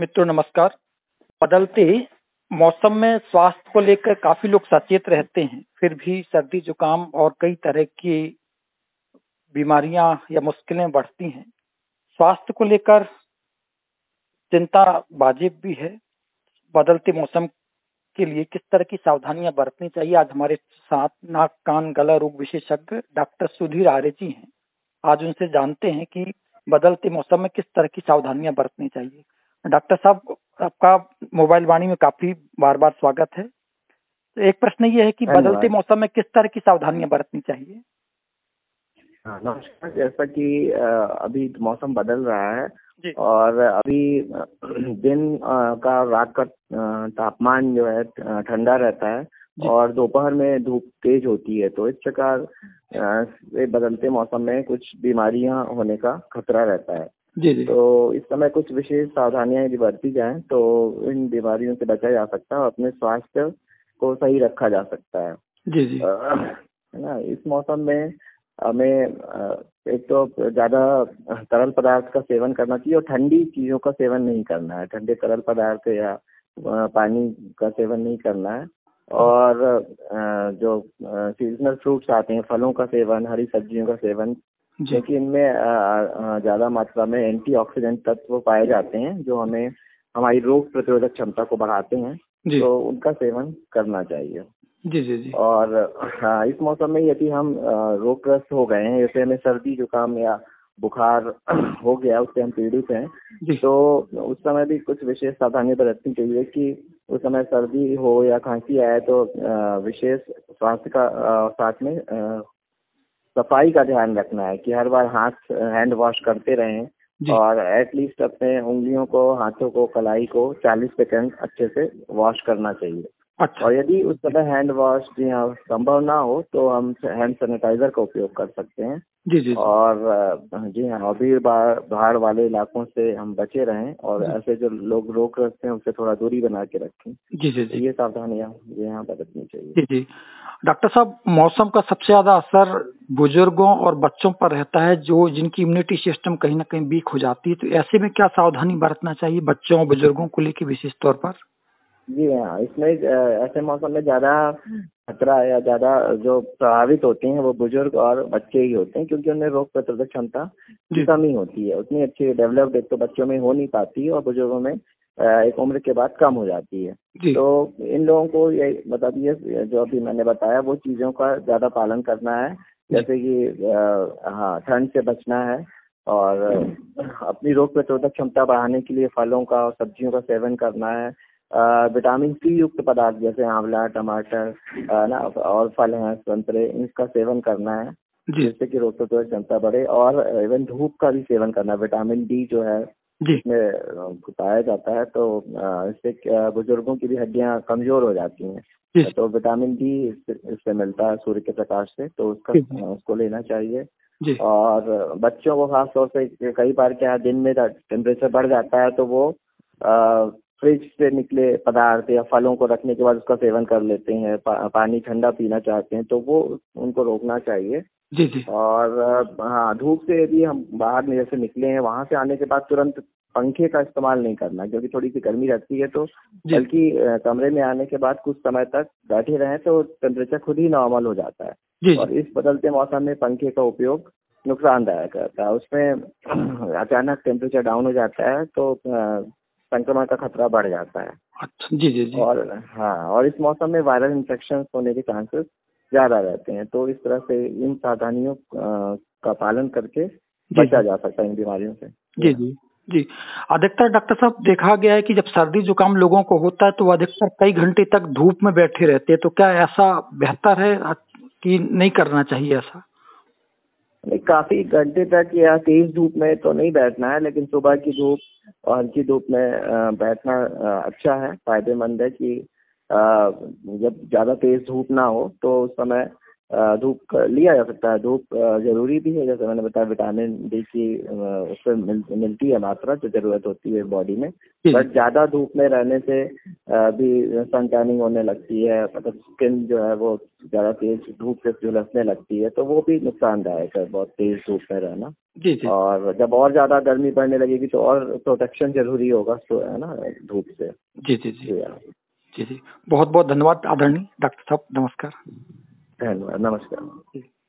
मित्रों नमस्कार। बदलते मौसम में स्वास्थ्य को लेकर काफी लोग सचेत रहते हैं, फिर भी सर्दी जुकाम और कई तरह की बीमारियां या मुश्किलें बढ़ती हैं। स्वास्थ्य को लेकर चिंता वाजिब भी है। बदलते मौसम के लिए किस तरह की सावधानियां बरतनी चाहिए, आज हमारे साथ नाक कान गला रोग विशेषज्ञ डॉक्टर सुधीर आर्य जी हैं। आज उनसे जानते हैं कि बदलते मौसम में किस तरह की सावधानियां बरतनी चाहिए। डॉक्टर साहब, आपका मोबाइल वाणी में काफी बार बार स्वागत है। तो एक प्रश्न ये है कि बदलते धन्यवाद। मौसम में किस तरह की सावधानियां बरतनी चाहिए। हाँ, नमस्कार। जैसा कि अभी मौसम बदल रहा है जी और अभी दिन का रात का तापमान जो है ठंडा रहता है जी और दोपहर में धूप तेज होती है। तो इस प्रकार से बदलते मौसम में कुछ बीमारियां होने का खतरा रहता है। जी जी तो इस समय कुछ विशेष सावधानियां यदि बरती जाएं तो इन बीमारियों से बचा जा सकता है और अपने स्वास्थ्य को सही रखा जा सकता है। जी जी है ना। इस मौसम में हमें एक तो ज़्यादा तरल पदार्थ का सेवन करना चाहिए और ठंडी चीज़ों का सेवन नहीं करना है। ठंडे तरल पदार्थ या पानी का सेवन नहीं करना है। और जो सीजनल फ्रूट्स आते हैं, फलों का सेवन, हरी सब्जियों का सेवन, जी क्योंकि इनमें ज़्यादा मात्रा में एंटीऑक्सीडेंट तत्व पाए जाते हैं जो हमें हमारी रोग प्रतिरोधक क्षमता को बढ़ाते हैं। जी तो उनका सेवन करना चाहिए। जी जी जी और हाँ, इस मौसम में यदि हम रोगग्रस्त हो गए हैं, जैसे हमें सर्दी जुकाम या बुखार हो गया, उससे हम पीड़ित हैं, जी तो उस समय भी कुछ विशेष सावधानी बरतनी चाहिए कि उस समय सर्दी हो या खांसी आए तो विशेष स्वास्थ्य का साथ में सफाई का ध्यान रखना है कि हर बार हाथ हैंड वॉश करते रहें जी और एटलीस्ट अपने उंगलियों को, हाथों को, कलाई को 40 सेकंड अच्छे से वॉश करना चाहिए। अच्छा और यदि उस समय हैंड वॉश जी हाँ संभव ना हो तो हम हैंड सैनिटाइजर का उपयोग कर सकते हैं। जी जी जी और जी हाँ, और भीड़ भाड़ वाले इलाकों से हम बचे रहें और जी ऐसे जो लोग रोगग्रस्त हैं उनसे थोड़ा दूरी बना के रखें। जी जी तो जी ये सावधानियां जी हाँ बरतनी चाहिए। जी जी डॉक्टर साहब, मौसम का सबसे ज्यादा असर बुजुर्गों और बच्चों पर रहता है, जो जिनकी इम्यूनिटी सिस्टम कहीं ना कहीं वीक हो जाती है। तो ऐसे में क्या सावधानी बरतना चाहिए बच्चों और बुजुर्गों को लेकर विशेष तौर पर। जी हाँ, इसमें ऐसे मौसम में ज़्यादा खतरा या ज़्यादा जो प्रभावित होते हैं वो बुजुर्ग और बच्चे ही होते हैं, क्योंकि उनमें रोग प्रतिरोधक क्षमता की जी कमी होती है। उतनी अच्छी डेवलप्ड एक तो बच्चों में हो नहीं पाती है और बुजुर्गों में एक उम्र के बाद कम हो जाती है। जी तो इन लोगों को ये बता दिए जो अभी मैंने बताया वो चीज़ों का ज़्यादा पालन करना है। जी जैसे कि हाँ, ठंड से बचना है और अपनी रोग प्रतिरोधक क्षमता बढ़ाने के लिए फलों का और सब्जियों का सेवन करना है। विटामिन सी युक्त पदार्थ जैसे आंवला, टमाटर ना और फल हैं, संतरे, इसका सेवन करना है जी जिससे कि रोग प्रतिरोधक क्षमता बढ़े। और इवन धूप का भी सेवन करना है। विटामिन डी जो है जी इसमें पाया जाता है, तो इससे बुजुर्गों की भी हड्डियां कमजोर हो जाती जी हैं। तो विटामिन डी इससे मिलता है सूर्य के प्रकाश से, तो उसका जी उसको लेना चाहिए। जी और बच्चों को खास तौर से कई बार क्या है, दिन में टेम्परेचर बढ़ जाता है तो वो फ्रिज से निकले पदार्थ या फलों को रखने के बाद उसका सेवन कर लेते हैं। पानी ठंडा पीना चाहते हैं तो वो उनको रोकना चाहिए। जी जी और हाँ, धूप से यदि हम बाहर में जैसे निकले हैं, वहां से आने के बाद तुरंत पंखे का इस्तेमाल नहीं करना, क्योंकि थोड़ी सी गर्मी रहती है। तो जी बल्कि कमरे में आने के बाद कुछ समय तक बैठे रहें तो टेम्परेचर खुद ही नॉर्मल हो जाता है। जी जी और इस बदलते मौसम में पंखे का उपयोग नुकसानदायक रहता है। उसमें अचानक टेम्परेचर डाउन हो जाता है तो संक्रमण का खतरा बढ़ जाता है। अच्छा जी जी जी और हाँ, और इस मौसम में वायरल इन्फेक्शन होने के चांसेस ज़्यादा रहते हैं। तो इस तरह से इन सावधानियों का पालन करके जी बचा जी जा सकता है इन बीमारियों से। जी जी हाँ। जी जी अधिकतर डॉक्टर साहब देखा गया है कि जब सर्दी जुकाम लोगों को होता है तो वो अधिकतर कई घंटे तक धूप में बैठे रहते हैं। तो क्या ऐसा बेहतर है कि नहीं करना चाहिए ऐसा। नहीं, काफी घंटे तक या तेज धूप में तो नहीं बैठना है, लेकिन सुबह की धूप और हल्की धूप में बैठना अच्छा है, फायदेमंद है। कि जब ज्यादा तेज धूप ना हो तो उस समय धूप लिया जा सकता है। धूप जरूरी भी है, जैसे मैंने बताया विटामिन डी की उससे मिलती है मात्रा जो जरूरत होती है बॉडी में। बट ज्यादा धूप में रहने से भी सन टैनिंग होने लगती है, मतलब स्किन जो है वो ज्यादा तेज धूप से झुलसने लगती है, तो वो भी नुकसानदायक है बहुत तेज धूप में रहना। जी जी। और जब और ज्यादा गर्मी पड़ने लगेगी तो और प्रोटेक्शन जरूरी होगा, तो है ना, धूप से। जी जी जी जी जी। बहुत बहुत धन्यवाद आदरणीय डॉक्टर साहब, नमस्कार। धन्यवाद, नमस्कार।